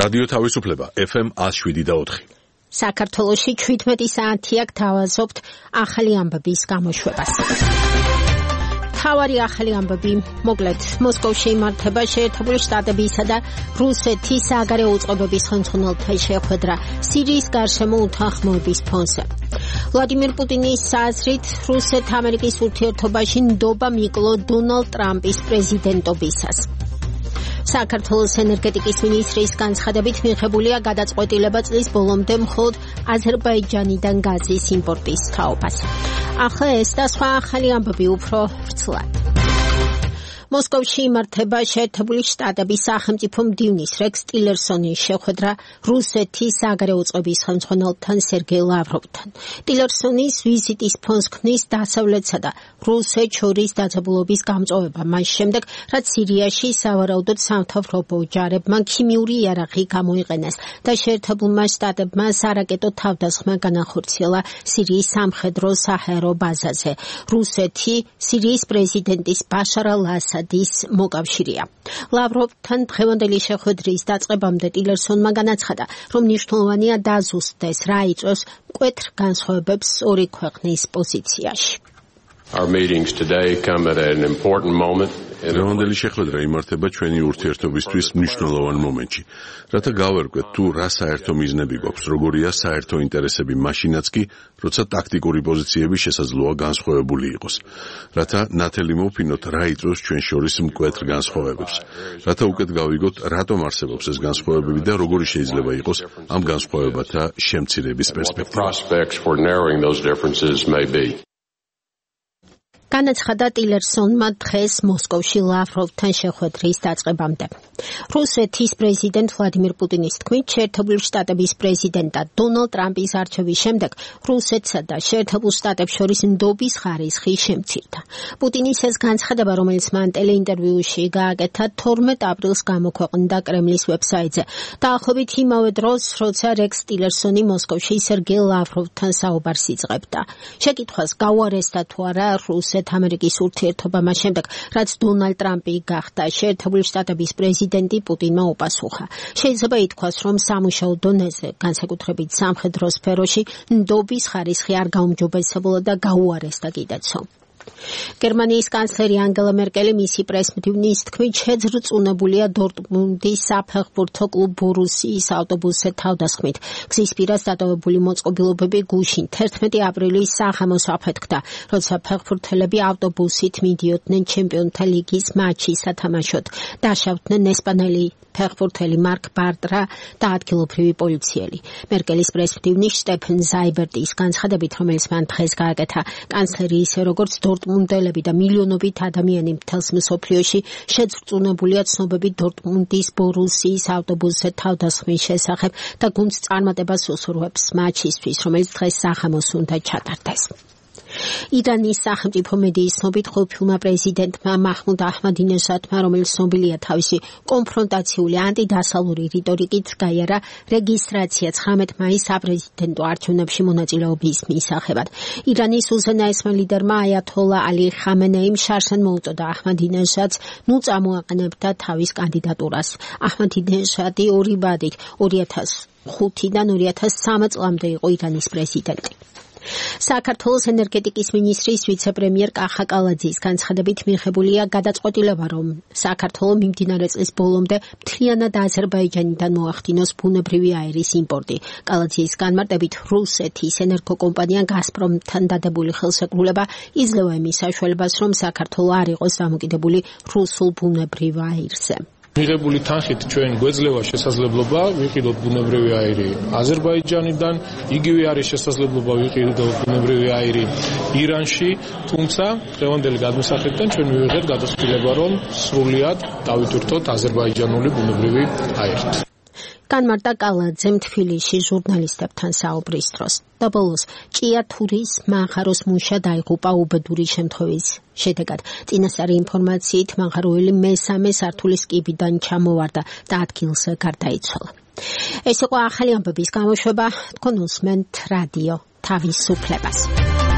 რადიო თავისუფლება FM 107.4. საქართველოში 17 საათია გთავაზობთ ახალი ამბების გამოშვებას. თავარი ახალი ამბები, მოკლედ, მოსკოვში იმართება შეერთებული შტატებისა და რუსეთის საგარეო უწყებების ხელმძღვანელთა შეხვედრა სირიის გარშემო უთანხმოების ფონზე. ვლადიმირ პუტინის აზრით, რუსეთ-ამერიკის ურთიერთობაში ნდობა მიკლო დონალდ ტრამპის პრეზიდენტობისას. საქართველოს ენერგეტიკის მინისტრის განცხადებით მიღებულია გადაწყვეტილება წლის ბოლომდე მხოლოდ აზერბაიჯანიდან გაზის იმპორტის თაობას. ახლა ეს და სხვა ახალი ამბები უფრო ვრცლად. მოსკოვში იმართება შეერთებული შტატების სახელმწიფო მდივნის რექს ტილერსონის შეხვედრა რუსეთის საგარეო უწყების ხელმძღვანელთან სერგეი ლავროვთან. ტილერსონის ვიზიტის ფონს ქმნის დასავლეთსა და რუსეთს შორის დაძაბულობის გამწვავება მას შემდეგ, რაც სირიაში სავარაუდოდ სამთავრობო ჯარებმა ქიმიური იარაღი გამოიყენეს და შეერთებულმა შტატებმა სარაკეტო თავდასხმა განახორციელა სირიის სამხედრო საჰაერო ბაზაზე. რუსეთი სირიის პრეზიდენტის ბაშარ ალ-ასადის მოკავშირეა. ლავროვთან დღევანდელი შეხვედრის დაწყებამდე ტილერსონმა განაცხადა, რომ მნიშვნელოვანია დაზუსტდეს რა იწვევს მკვეთრ განსხვავებებს ორი ქვეყნის პოზიციაში. Our meetings today come at an important moment. დღევანდელი შეხვედრა იმართება ჩვენი ურთიერთობისთვის მნიშვნელოვან მომენტში, რათა გავერკვეთ თუ რა საერთო მიზნები გვაქვს, როგორია საერთო ინტერესები მაშინაც კი, როცა ტაქტიკური პოზიციები შესაძლოა განსხვავებული იყოს, რათა ნათელი მოვფინოთ რა იწვევს ჩვენ შორის მკვეთრ განსხვავებებს, რათა უკეთ გავიგოთ რატომ არსებობს ეს განსხვავებები და როგორი შეიძლება იყოს ამ განსხვავებათა შემცირების პერსპექტივა. განაცხადა ტილერსონმა დღეს მოსკოვში ლავროვთან შეხვედრის დაწყებამდე. რუსეთის პრეზიდენტ ვლადიმირ პუტინის თქმით, შეერთებული შტატების პრეზიდენტად დონალდ ტრამპის არჩევის შემდეგ რუსეთსა და შეერთებულ შტატებს შორის ნდობის ხარისხი შემცირდა. პუტინის ეს განცხადება, რომელიც მან ტელეინტერვიუში გააკეთა 12 აპრილს გამოქვეყნდა კრემლის ვებსაიტზე. დაახლოებით იმავე დროს, როცა რექს ტილერსონი მოსკოვში სერგეი ლავროვთან საუბარს იწყებდა. შეკითხვას გაუარესდა თუ არა რუსეთ-ამერიკის ურთიერთობა მას შემდეგ, რაც დონალდ ტრამპი გახდა შეერთებული შტატების პრეზიდენტი, პუტინმა უპასუხა. შეიძლება ითქვას, რომ სამუშაო დონეზე, განსაკუთრებით სამხედრო სფეროში, ნდობის ხარისხი არ გაუმჯობესებულა და გაუარესდა კიდეცო. გერმანიის კანცლერი ანგელა მერკელი მისი პრესმდივნის თქმით შეძრწუნებულია დორტმუნდის საფეხბურთო კლუბ ბორუსიის ავტობუსზე თავდასხმით. გზის პირას დატოვებული მოწყობილობები გუშინ 11 აპრილის საღამოს აფეთქდა, როცა ფეხბურთელები ავტობუსით მიდიოდნენ ჩემპიონთა ლიგის მატჩის სათამაშოდ. დაშავდნენ ესპანელი ფეხბურთელი მარკ ბარტრა და ადგილობრივი პოლიციელი. მერკელის პრესმდივნის შტეფენ ზაიბერტის განცხადებით, რომელიც მან დღეს გააკეთა, კანცლერი ისე როგორც დორტმუნდელები და მილიონობით ადამიანი მთელს მსოფლიოში შეძრწუნებულია ცნობები დორტმუნდის ბორუსიის ავტობუსზე თავდასხმის შესახებ და გუნდს წარმატებას უსურვებს მატჩისთვის, რომელიც დღეს საღამოს უნდა ჩატარდეს. ირანის სახელმწიფო მედიის ცნობით ხილფილმა პრეზიდენტმა მაჰმუდ აჰმადინეჟადმა, რომელიც ცნობილია თავისი კონფრონტაციული ანტიდასავლური რიტორიკით, გაიარა რეგისტრაცია 19 მაისს საპრეზიდენტო არჩევნებში მონაწილეობის მისაღებად. ირანის უზენაესმა ლიდერმა აიათოლა ალი ხამენეიმ შარშან მოუწოდა აჰმადინეჟადს ნუ წამოაყენებდა თავის კანდიდატურას. აჰმადინეჟადი ორი ვადით 2005-დან 2013 წლამდე იყო ირანის პრეზიდენტი. საქართველოს ენერგეტიკის მინისტრის ვიცე-პრემიერ კახა კალაძის განცხადებით მიღებულია გადაწყვეტილება, რომ საქართველო მიმდინარე წლის ბოლომდე მთლიანად აზერბაიჯანიდან მოახდინოს ბუნებრივი აირის იმპორტი. კალაძის განმარტებით, რუსეთის ენერგოკომპანია გაზპრომთან დადებული ხელშეკრულება იძლევა იმის საშუალებას, რომ საქართველო არ იყოს დამოკიდებული რუსულ ბუნებრივ აირზე. მიღებული თანხით ჩვენ გვეძლევა შესაძლებლობა ვიყიდოთ ბუნებრივი აირი აზერბაიჯანიდან, იგივე არის შესაძლებლობა ვიყიდოთ ბუნებრივი აირი ირანში, თუმცა დღევანდელი გადმოსახედიდან ჩვენ მივიღეთ გადაწყვეტილება, რომ სრულად დავიტვირთოთ აზერბაიჯანული ბუნებრივი აირით. განმარტა კალაძემ თბილისში ჟურნალისტებთან საუბრის დროს. და ბოლოს ჭიათურის მაღაროს მუშა დაიღუპა უბედური შემთხვევის შედეგად. წინასწარი ინფორმაციით მაღაროელი მესამე სართულის კიბიდან ჩამოვარდა და ადგილზე გარდაიცვალა. ეს იყო ახალი ამბების გამოშვება. თქვენ უსმენთ რადიო თავისუფლებას.